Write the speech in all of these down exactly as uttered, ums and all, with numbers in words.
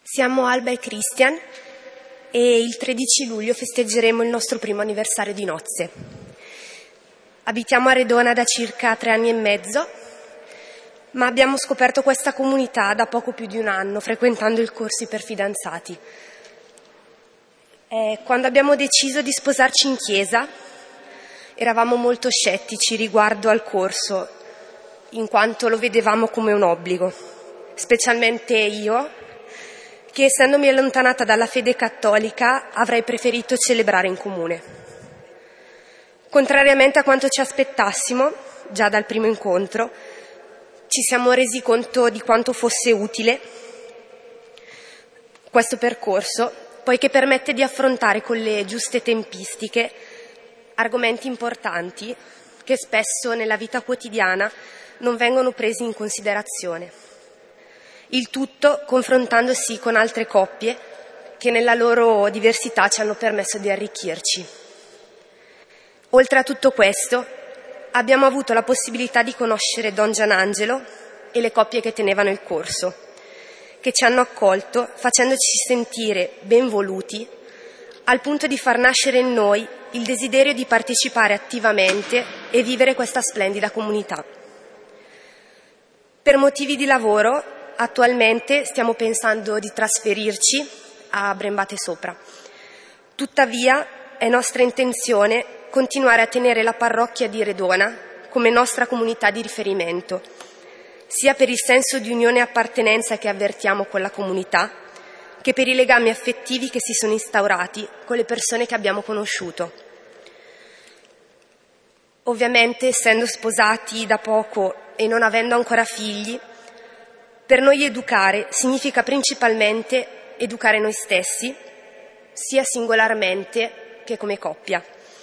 Siamo Alba e Christian e il tredici luglio festeggeremo il nostro primo anniversario di nozze. Abitiamo a Redona da circa tre anni e mezzo, ma abbiamo scoperto questa comunità da poco più di un anno, frequentando il corso per fidanzati. E quando abbiamo deciso di sposarci in chiesa, eravamo molto scettici riguardo al corso, in quanto lo vedevamo come un obbligo, specialmente io, che essendomi allontanata dalla fede cattolica avrei preferito celebrare in comune. Contrariamente a quanto ci aspettassimo, già dal primo incontro, ci siamo resi conto di quanto fosse utile questo percorso, poiché permette di affrontare con le giuste tempistiche argomenti importanti che spesso nella vita quotidiana non vengono presi in considerazione. Il tutto confrontandosi con altre coppie che nella loro diversità ci hanno permesso di arricchirci. Oltre a tutto questo, abbiamo avuto la possibilità di conoscere Don Gianangelo e le coppie che tenevano il corso, che ci hanno accolto facendoci sentire ben voluti, al punto di far nascere in noi il desiderio di partecipare attivamente e vivere questa splendida comunità. Per motivi di lavoro, attualmente stiamo pensando di trasferirci a Brembate Sopra. Tuttavia, è nostra intenzione continuare a tenere la parrocchia di Redona come nostra comunità di riferimento, sia per il senso di unione e appartenenza che avvertiamo con la comunità, che per i legami affettivi che si sono instaurati con le persone che abbiamo conosciuto. Ovviamente, essendo sposati da poco e non avendo ancora figli, per noi educare significa principalmente educare noi stessi, sia singolarmente che come coppia.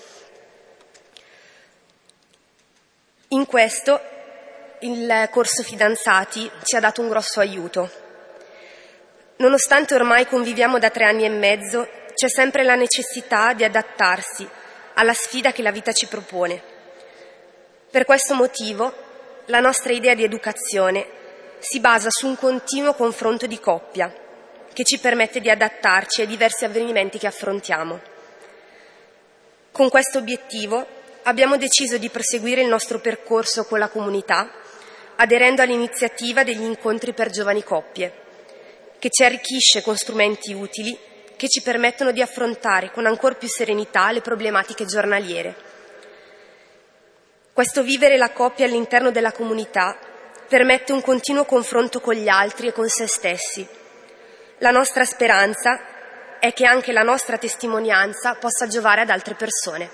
In questo il corso fidanzati ci ha dato un grosso aiuto. Nonostante ormai conviviamo da tre anni e mezzo, c'è sempre la necessità di adattarsi alla sfida che la vita ci propone. Per questo motivo, la nostra idea di educazione si basa su un continuo confronto di coppia che ci permette di adattarci ai diversi avvenimenti che affrontiamo. Con questo obiettivo abbiamo deciso di proseguire il nostro percorso con la comunità, aderendo all'iniziativa degli incontri per giovani coppie, che ci arricchisce con strumenti utili che ci permettono di affrontare con ancor più serenità le problematiche giornaliere. Questo vivere la coppia all'interno della comunità permette un continuo confronto con gli altri e con se stessi. La nostra speranza è che anche la nostra testimonianza possa giovare ad altre persone.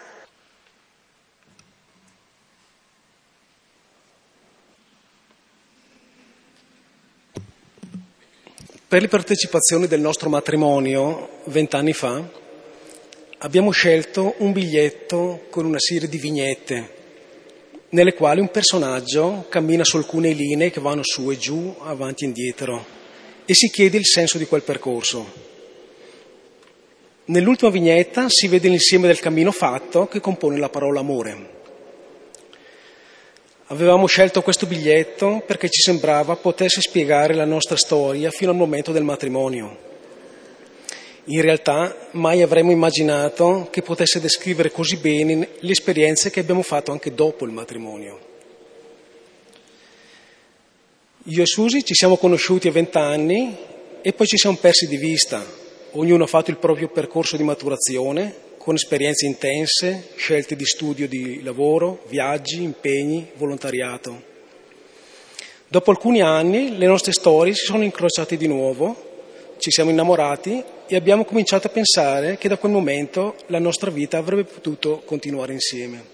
Per le partecipazioni del nostro matrimonio, vent'anni fa, abbiamo scelto un biglietto con una serie di vignette, nelle quali un personaggio cammina su alcune linee che vanno su e giù, avanti e indietro, e si chiede il senso di quel percorso. Nell'ultima vignetta si vede l'insieme del cammino fatto che compone la parola amore. Avevamo scelto questo biglietto perché ci sembrava potesse spiegare la nostra storia fino al momento del matrimonio. In realtà mai avremmo immaginato che potesse descrivere così bene le esperienze che abbiamo fatto anche dopo il matrimonio. Io e Susi ci siamo conosciuti a vent'anni e poi ci siamo persi di vista. Ognuno ha fatto il proprio percorso di maturazione, con esperienze intense, scelte di studio, di lavoro, viaggi, impegni, volontariato. Dopo alcuni anni le nostre storie si sono incrociate di nuovo, ci siamo innamorati e abbiamo cominciato a pensare che da quel momento la nostra vita avrebbe potuto continuare insieme.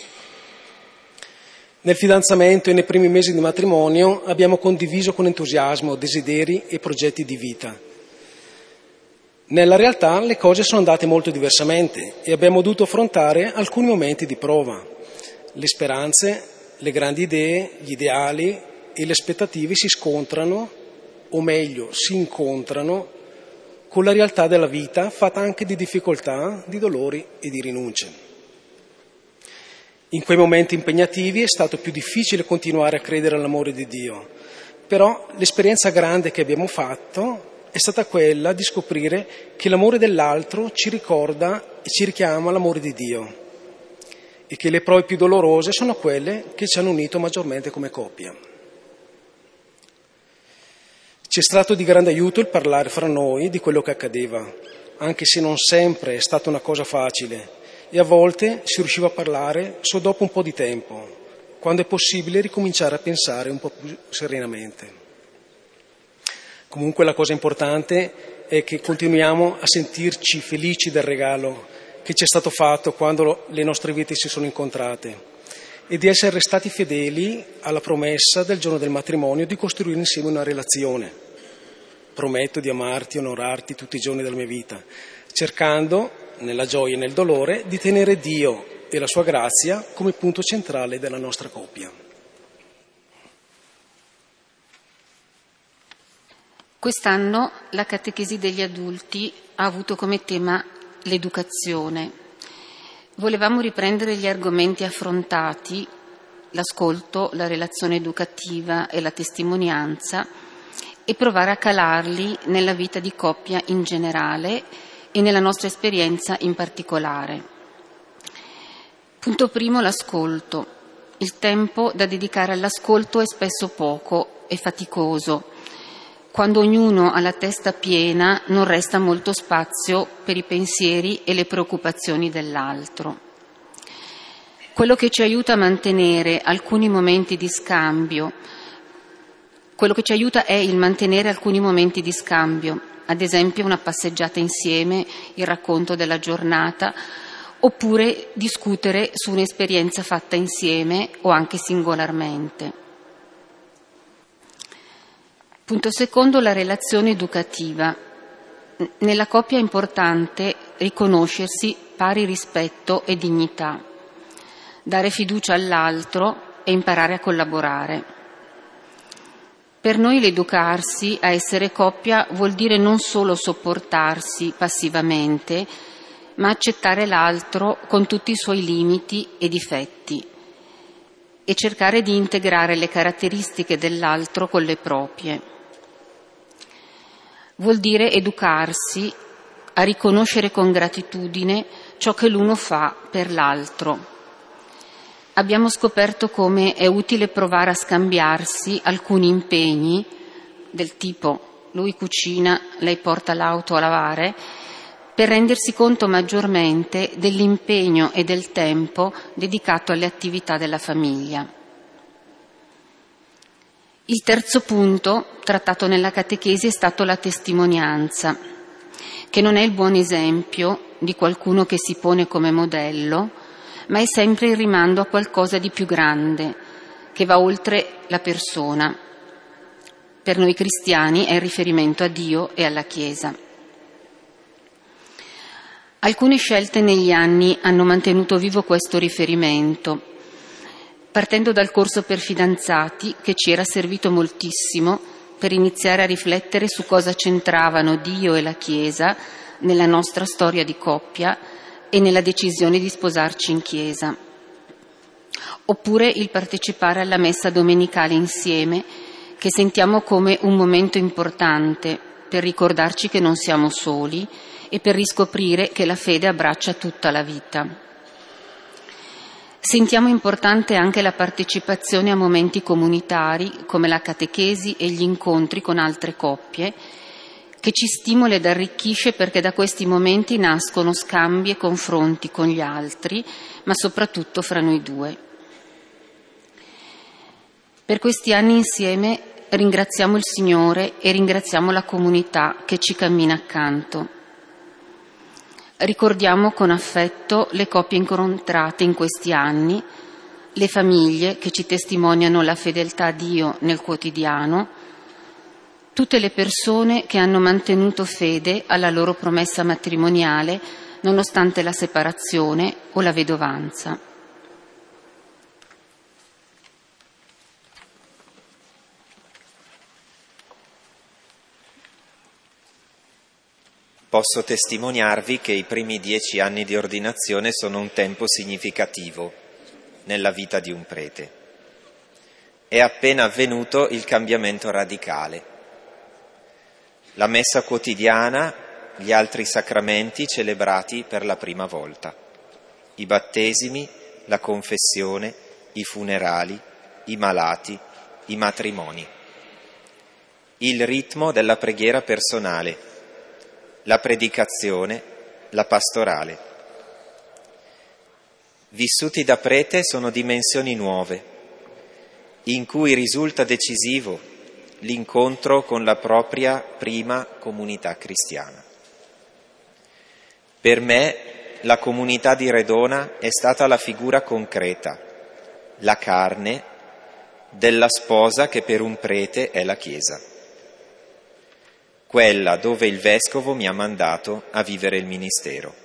Nel fidanzamento e nei primi mesi di matrimonio abbiamo condiviso con entusiasmo desideri e progetti di vita. Nella realtà le cose sono andate molto diversamente e abbiamo dovuto affrontare alcuni momenti di prova. Le speranze, le grandi idee, gli ideali e le aspettative si scontrano, o meglio, si incontrano con la realtà della vita, fatta anche di difficoltà, di dolori e di rinunce. In quei momenti impegnativi è stato più difficile continuare a credere all'amore di Dio, però l'esperienza grande che abbiamo fatto è stata quella di scoprire che l'amore dell'altro ci ricorda e ci richiama all'amore di Dio e che le prove più dolorose sono quelle che ci hanno unito maggiormente come coppia. Ci è stato di grande aiuto il parlare fra noi di quello che accadeva, anche se non sempre è stata una cosa facile e a volte si riusciva a parlare solo dopo un po' di tempo, quando è possibile ricominciare a pensare un po' più serenamente. Comunque la cosa importante è che continuiamo a sentirci felici del regalo che ci è stato fatto quando le nostre vite si sono incontrate e di essere stati fedeli alla promessa del giorno del matrimonio di costruire insieme una relazione. Prometto di amarti e onorarti tutti i giorni della mia vita, cercando, nella gioia e nel dolore, di tenere Dio e la sua grazia come punto centrale della nostra coppia. Quest'anno la catechesi degli adulti ha avuto come tema l'educazione. Volevamo riprendere gli argomenti affrontati, l'ascolto, la relazione educativa e la testimonianza, e provare a calarli nella vita di coppia in generale e nella nostra esperienza in particolare. Punto primo, l'ascolto. Il tempo da dedicare all'ascolto è spesso poco e faticoso. Quando ognuno ha la testa piena non resta molto spazio per i pensieri e le preoccupazioni dell'altro. Quello che ci aiuta a mantenere alcuni momenti di scambio, quello che ci aiuta è il mantenere alcuni momenti di scambio, ad esempio una passeggiata insieme, il racconto della giornata, oppure discutere su un'esperienza fatta insieme o anche singolarmente. Punto secondo, la relazione educativa. Nella coppia è importante riconoscersi pari rispetto e dignità, dare fiducia all'altro e imparare a collaborare. Per noi l'educarsi a essere coppia vuol dire non solo sopportarsi passivamente, ma accettare l'altro con tutti i suoi limiti e difetti e cercare di integrare le caratteristiche dell'altro con le proprie. Vuol dire educarsi a riconoscere con gratitudine ciò che l'uno fa per l'altro. Abbiamo scoperto come è utile provare a scambiarsi alcuni impegni del tipo lui cucina, lei porta l'auto a lavare, per rendersi conto maggiormente dell'impegno e del tempo dedicato alle attività della famiglia. Il terzo punto trattato nella catechesi è stato la testimonianza, che non è il buon esempio di qualcuno che si pone come modello, ma è sempre il rimando a qualcosa di più grande, che va oltre la persona. Per noi cristiani è il riferimento a Dio e alla Chiesa. Alcune scelte negli anni hanno mantenuto vivo questo riferimento, partendo dal corso per fidanzati, che ci era servito moltissimo per iniziare a riflettere su cosa c'entravano Dio e la Chiesa nella nostra storia di coppia e nella decisione di sposarci in chiesa. Oppure il partecipare alla messa domenicale insieme, che sentiamo come un momento importante per ricordarci che non siamo soli e per riscoprire che la fede abbraccia tutta la vita. Sentiamo importante anche la partecipazione a momenti comunitari come la catechesi e gli incontri con altre coppie, che ci stimola ed arricchisce perché da questi momenti nascono scambi e confronti con gli altri, ma soprattutto fra noi due. Per questi anni insieme ringraziamo il Signore e ringraziamo la comunità che ci cammina accanto. Ricordiamo con affetto le coppie incontrate in questi anni, le famiglie che ci testimoniano la fedeltà a Dio nel quotidiano, tutte le persone che hanno mantenuto fede alla loro promessa matrimoniale nonostante la separazione o la vedovanza. Posso testimoniarvi che i primi dieci anni di ordinazione sono un tempo significativo nella vita di un prete. È appena avvenuto il cambiamento radicale. la messa quotidiana, gli altri sacramenti celebrati per la prima volta, i battesimi, la confessione, i funerali, i malati, i matrimoni. Il ritmo della preghiera personale, la predicazione, la pastorale. Vissuti da prete sono dimensioni nuove, in cui risulta decisivo l'incontro con la propria prima comunità cristiana. Per me la comunità di Redona è stata la figura concreta, la carne della sposa che per un prete è la Chiesa, quella dove il vescovo mi ha mandato a vivere il ministero.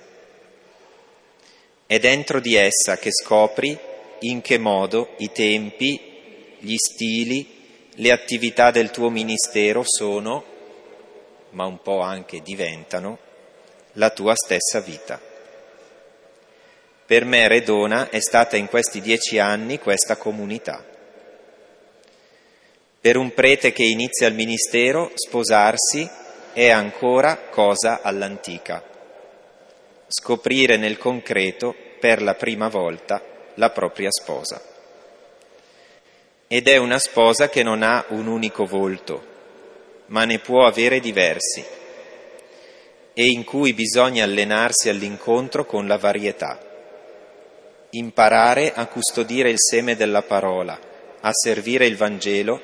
È dentro di essa che scopri in che modo i tempi, gli stili, le attività del tuo ministero sono, ma un po' anche diventano, la tua stessa vita. Per me Redona è stata in questi dieci anni questa comunità. Per un prete che inizia il ministero, sposarsi è ancora cosa all'antica. Scoprire nel concreto per la prima volta la propria sposa. Ed è una sposa che non ha un unico volto, ma ne può avere diversi, e in cui bisogna allenarsi all'incontro con la varietà, imparare a custodire il seme della parola, a servire il Vangelo,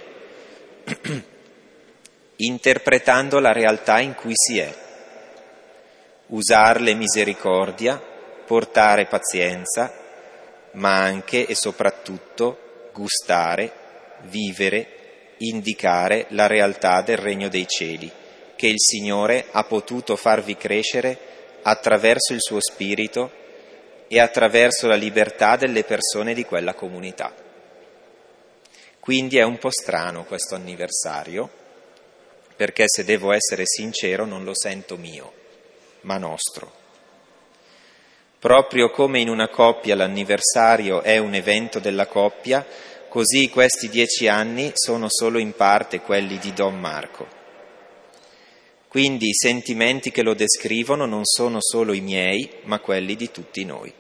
interpretando la realtà in cui si è, usarle misericordia, portare pazienza, ma anche e soprattutto gustare, vivere, indicare la realtà del Regno dei Cieli, che il Signore ha potuto farvi crescere attraverso il suo Spirito e attraverso la libertà delle persone di quella comunità. Quindi è un po' strano questo anniversario, perché se devo essere sincero non lo sento mio, ma nostro. Proprio come in una coppia l'anniversario è un evento della coppia, così questi dieci anni sono solo in parte quelli di Don Marco. Quindi i sentimenti che lo descrivono non sono solo i miei, ma quelli di tutti noi.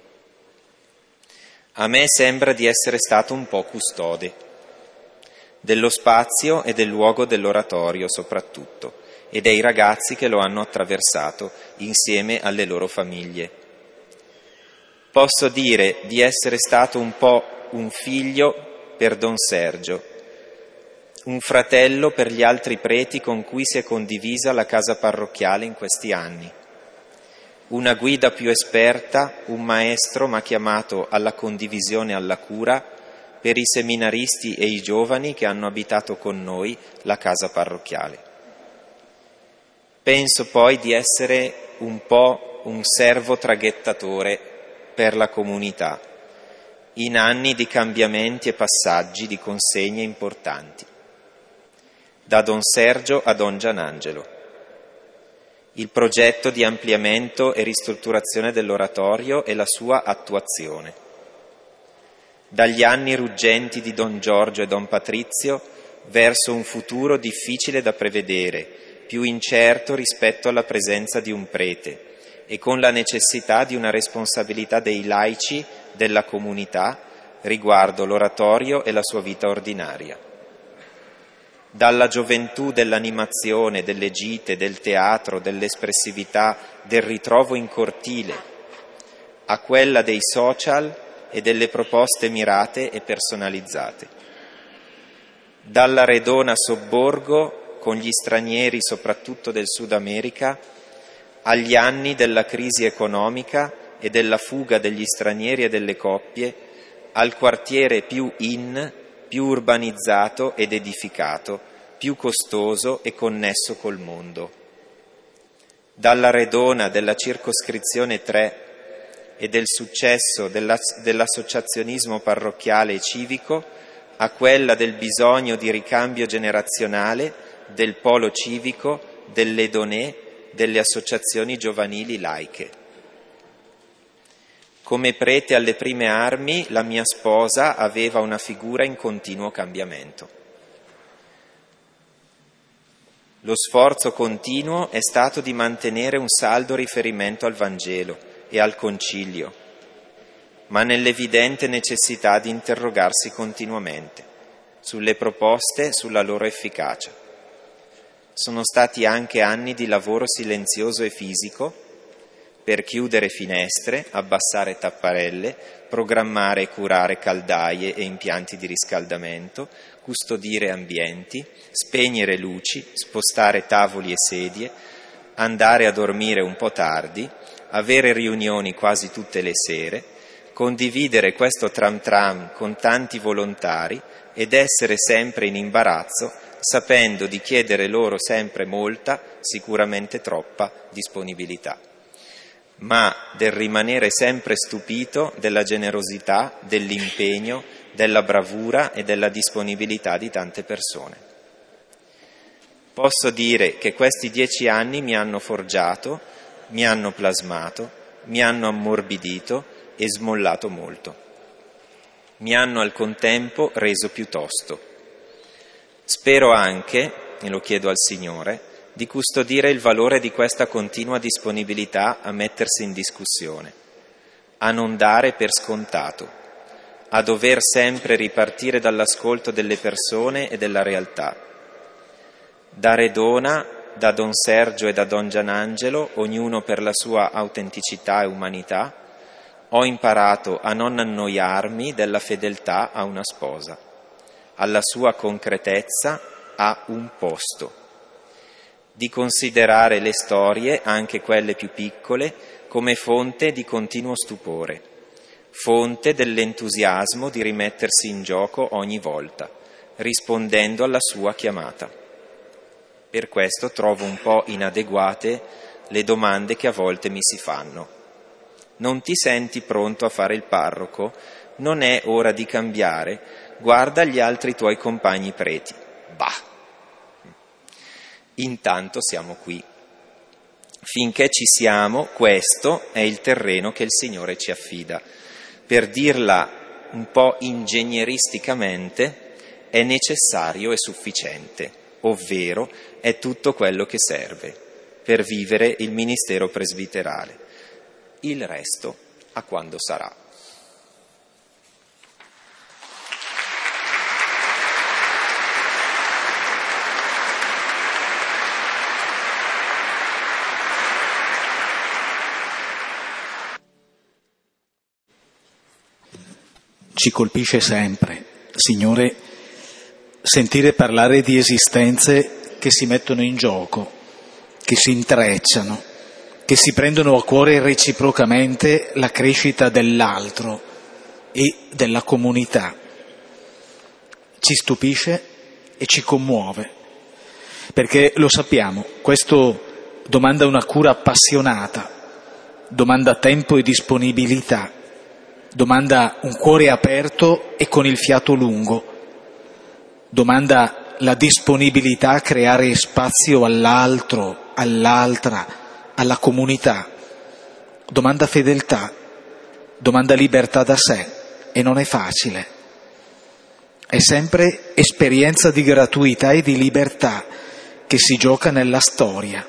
A me sembra di essere stato un po' custode dello spazio e del luogo dell'oratorio soprattutto, e dei ragazzi che lo hanno attraversato insieme alle loro famiglie. Posso dire di essere stato un po' un figlio per Don Sergio, un fratello per gli altri preti con cui si è condivisa la casa parrocchiale in questi anni, una guida più esperta, un maestro m'ha chiamato alla condivisione e alla cura per i seminaristi e i giovani che hanno abitato con noi la casa parrocchiale. Penso poi di essere un po' un servo traghettatore per la comunità, in anni di cambiamenti e passaggi di consegne importanti, da Don Sergio a Don Gianangelo. Il progetto di ampliamento e ristrutturazione dell'oratorio e la sua attuazione. Dagli anni ruggenti di Don Giorgio e Don Patrizio verso un futuro difficile da prevedere, più incerto rispetto alla presenza di un prete e con la necessità di una responsabilità dei laici della comunità riguardo l'oratorio e la sua vita ordinaria. Dalla gioventù dell'animazione, delle gite, del teatro, dell'espressività, del ritrovo in cortile, a quella dei social e delle proposte mirate e personalizzate. Dalla Redona sobborgo, con gli stranieri soprattutto del Sud America, agli anni della crisi economica e della fuga degli stranieri e delle coppie, al quartiere più in, più urbanizzato ed edificato, più costoso e connesso col mondo. Dalla Redona della circoscrizione tre e del successo della, dell'associazionismo parrocchiale e civico a quella del bisogno di ricambio generazionale, del polo civico, delle donè, delle associazioni giovanili laiche. Come prete alle prime armi, la mia sposa aveva una figura in continuo cambiamento. Lo sforzo continuo è stato di mantenere un saldo riferimento al Vangelo e al Concilio, ma nell'evidente necessità di interrogarsi continuamente sulle proposte e sulla loro efficacia. Sono stati anche anni di lavoro silenzioso e fisico per chiudere finestre, abbassare tapparelle, programmare e curare caldaie e impianti di riscaldamento, custodire ambienti, spegnere luci, spostare tavoli e sedie, andare a dormire un po' tardi, avere riunioni quasi tutte le sere, condividere questo tram tram con tanti volontari ed essere sempre in imbarazzo, sapendo di chiedere loro sempre molta, sicuramente troppa, disponibilità, ma del rimanere sempre stupito della generosità, dell'impegno, della bravura e della disponibilità di tante persone. Posso dire che questi dieci anni mi hanno forgiato, mi hanno plasmato, mi hanno ammorbidito e smollato molto. Mi hanno al contempo reso più tosto. Spero anche, e lo chiedo al Signore, di custodire il valore di questa continua disponibilità a mettersi in discussione, a non dare per scontato, a dover sempre ripartire dall'ascolto delle persone e della realtà. Da Redona, da Don Sergio e da Don Gianangelo, ognuno per la sua autenticità e umanità, ho imparato a non annoiarmi della fedeltà a una sposa, alla sua concretezza a un posto, di considerare le storie, anche quelle più piccole, come fonte di continuo stupore, fonte dell'entusiasmo di rimettersi in gioco ogni volta, rispondendo alla sua chiamata. Per questo trovo un po' inadeguate le domande che a volte mi si fanno. Non ti senti pronto a fare il parroco? Non è ora di cambiare? Guarda gli altri tuoi compagni preti. Bah! Intanto siamo qui. Finché ci siamo, questo è il terreno che il Signore ci affida. Per dirla un po' ingegneristicamente, è necessario e sufficiente, ovvero è tutto quello che serve per vivere il ministero presbiterale. Il resto a quando sarà. Ci colpisce sempre, Signore, sentire parlare di esistenze che si mettono in gioco, che si intrecciano, che si prendono a cuore reciprocamente la crescita dell'altro e della comunità. Ci stupisce e ci commuove, perché lo sappiamo, questo domanda una cura appassionata, domanda tempo e disponibilità, domanda un cuore aperto e con il fiato lungo, domanda la disponibilità a creare spazio all'altro, all'altra, alla comunità, domanda fedeltà, domanda libertà da sé, e non è facile. È sempre esperienza di gratuità e di libertà che si gioca nella storia.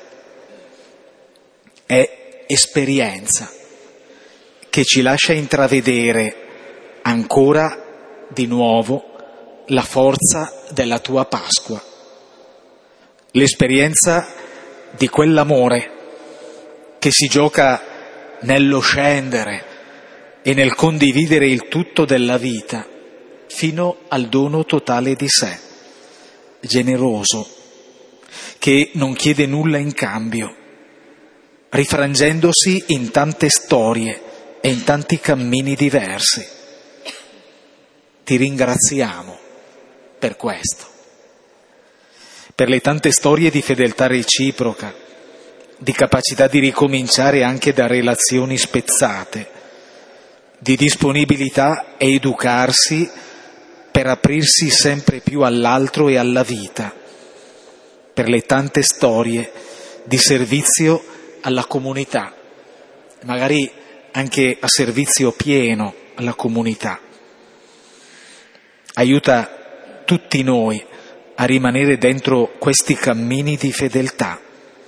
È esperienza che ci lascia intravedere ancora di nuovo la forza della tua Pasqua, l'esperienza di quell'amore che si gioca nello scendere e nel condividere il tutto della vita fino al dono totale di sé, generoso, che non chiede nulla in cambio, rifrangendosi in tante storie e in tanti cammini diversi. Ti ringraziamo per questo, per le tante storie di fedeltà reciproca, di capacità di ricominciare anche da relazioni spezzate, di disponibilità a educarsi per aprirsi sempre più all'altro e alla vita, per le tante storie di servizio alla comunità, magari anche a servizio pieno alla comunità. Aiuta tutti noi a rimanere dentro questi cammini di fedeltà.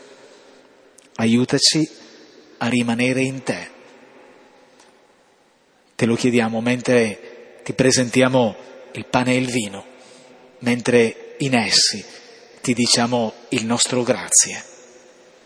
Aiutaci a rimanere in te. Te lo chiediamo mentre ti presentiamo il pane e il vino, mentre in essi ti diciamo il nostro grazie.